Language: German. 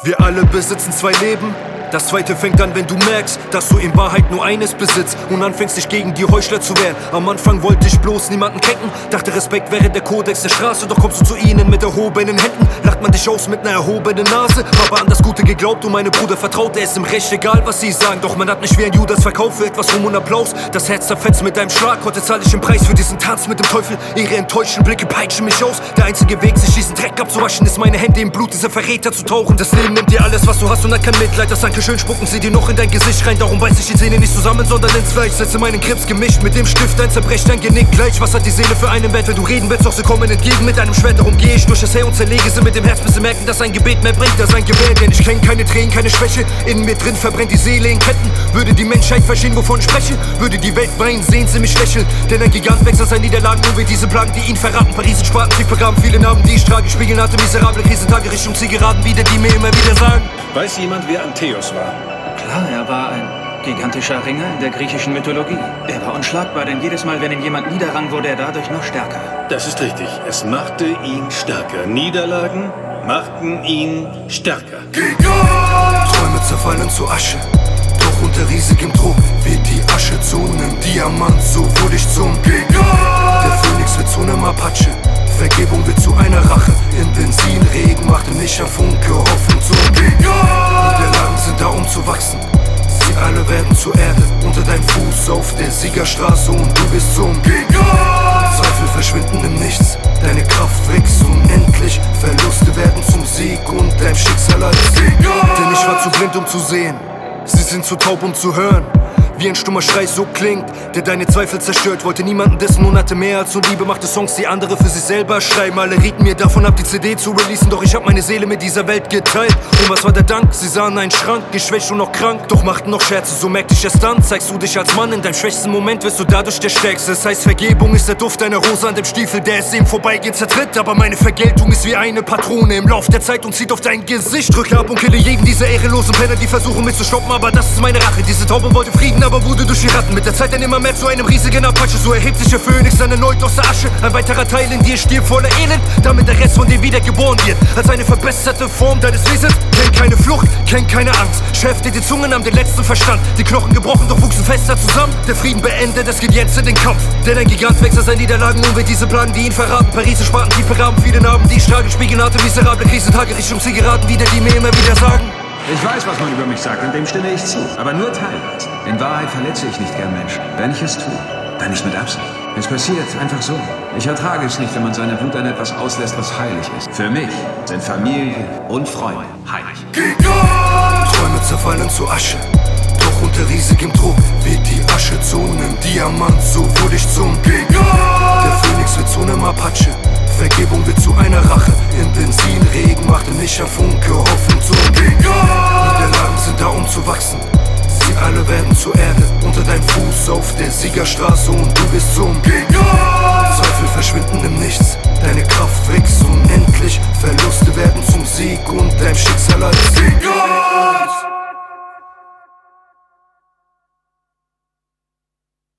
Wir alle besitzen zwei Leben. Das zweite fängt an, wenn du merkst, dass du in Wahrheit nur eines besitzt und anfängst dich gegen die Heuchler zu wehren. Am Anfang wollte ich bloß niemanden kecken, dachte Respekt wäre der Kodex der Straße. Doch kommst du zu ihnen mit erhobenen Händen, lacht man dich aus mit ner erhobenen Nase. Aber an das Gute geglaubt und meine Bruder vertraut, er ist im Recht, egal was sie sagen. Doch man hat mich wie ein Judas verkauft für etwas Ruhm und Applaus. Das Herz zerfetzt mit einem Schlag, heute zahl ich den Preis für diesen Tanz mit dem Teufel. Ihre enttäuschten Blicke peitschen mich aus. Der einzige Weg, sich diesen Dreck abzuwaschen, ist meine Hände im Blut dieser Verräter zu tauchen. Das Leben nimmt dir alles, was du hast und hat kein Mitleid. Das Dankeschön spucken sie dir noch in dein Gesicht rein. Darum beiß ich die Zähne nicht zusammen, sondern ins Fleisch. Setze meinen Grips gemischt mit dem Stift, ein zerbrecht dein Genick gleich. Was hat die Seele für einen Wert, wenn du reden willst, doch sie kommen entgegen mit einem Schwert. Darum gehe ich durch das Heer und zerlege sie mit dem Herz, bis sie merken, dass ein Gebet mehr bringt als ein Gebet. Denn ich kenn keine Tränen, keine Schwäche, in mir drin verbrennt die Seele in Ketten. Würde die Menschheit verstehen, wovon ich spreche, würde die Welt weinen, sehen sie mich lächeln. Denn ein Gigant wächst aus seinen Niederlagen, nur wie diese Plagen, die ihn verraten. Paris in Spaten, tief begraben, viele Narben, die ich trage. Spiegeln harte, miserable Krisentage, Richtung Ziel geraten, wieder die mir immer wieder sagen. Weiß jemand, wer Antheus war? Klar, er war ein gigantischer Ringer in der griechischen Mythologie. Er war unschlagbar, denn jedes Mal, wenn ihn jemand niederrang, wurde er dadurch noch stärker. Das ist richtig. Es machte ihn stärker. Niederlagen machten ihn stärker. Träume zerfallen zu Asche, doch unter riesigem Druck wird die Asche zu nem Diamant. So wurde ich zum Der Phönix wird zu nem Apache. Vergebung wird zu einer Rache. In Benzinregen machte mich ein Funke Hoffnung zum Niederlagen sind da, um zu wachsen. Sie alle werden zur Erde, unter deinem Fuß auf der Siegerstraße und du bist zum Zweifel verschwinden im Nichts, deine Kraft wächst unendlich. Verluste werden zum Sieg und dein Schicksal als Denn ich war zu blind, um zu sehen, sie sind zu taub, um zu hören. Wie ein stummer Schrei so klingt, der deine Zweifel zerstört. Wollte niemanden dissen und hatte mehr als nur Liebe, machte Songs, die andere für sich selber schreiben. Alle rieten mir davon ab, die CD zu releasen, doch ich hab meine Seele mit dieser Welt geteilt. Und was war der Dank? Sie sahen einen Schrank, geschwächt und noch krank, doch machten noch Scherze, so merkte ich es dann. Zeigst du dich als Mann, in deinem schwächsten Moment wirst du dadurch der Stärkste. Das heißt, Vergebung ist der Duft einer Rose an dem Stiefel, der es im Vorbeigehen zertritt. Aber meine Vergeltung ist wie eine Patrone im Lauf der Zeit und zieht auf dein Gesicht. Drücke ab und kille jeden dieser ehrenlosen Penner, die versuchen mich zu stoppen, aber das ist meine Rache. Diese Taube wollte Frieden, aber wurde durch die Ratten. Mit der Zeit dann immer mehr zu einem riesigen Apache. So erhebt sich der Phönix dann erneut aus der Asche. Ein weiterer Teil in dir stirbt voller Elend, damit der Rest von dir wieder geboren wird. Als eine verbesserte Form deines Wesens. Kennt keine Flucht, kennt keine Angst. Schärfte die Zungen, nahm den letzten Verstand. Die Knochen gebrochen, doch wuchsen fester zusammen. Der Frieden beendet, es geht jetzt in den Kampf. Denn ein Gigant wächst aus seinen Niederlagen und wird diese Plagen, die ihn verraten. Paris in Spaten, tief begraben, viele Narben, die ich trage. Spiegeln harte, miserable Krisentage, Richtung Ziel geraten, wieder die mir immer wieder sagen. Ich weiß, was man über mich sagt und dem stimme ich zu, aber nur teilweise. In Wahrheit verletze ich nicht gern Menschen. Wenn ich es tue, dann nicht mit Absicht. Es passiert einfach so. Ich ertrage es nicht, wenn man seine Wut an etwas auslässt, was heilig ist. Für mich sind Familie und Freunde heilig. Träume zerfallen zu Asche, doch unter riesigem Druck wird die Asche zu nem Diamant. So wurde ich zum Der Phönix wird zu nem Apache. Vergebung wird zu einer Rache. In Benzinregen machte mich ein Funke Hoffnung zum Niederlagen sind da, um zu wachsen. Sie alle werden zur Erde, unter deinem Fuß auf der Siegerstraße und du bist zum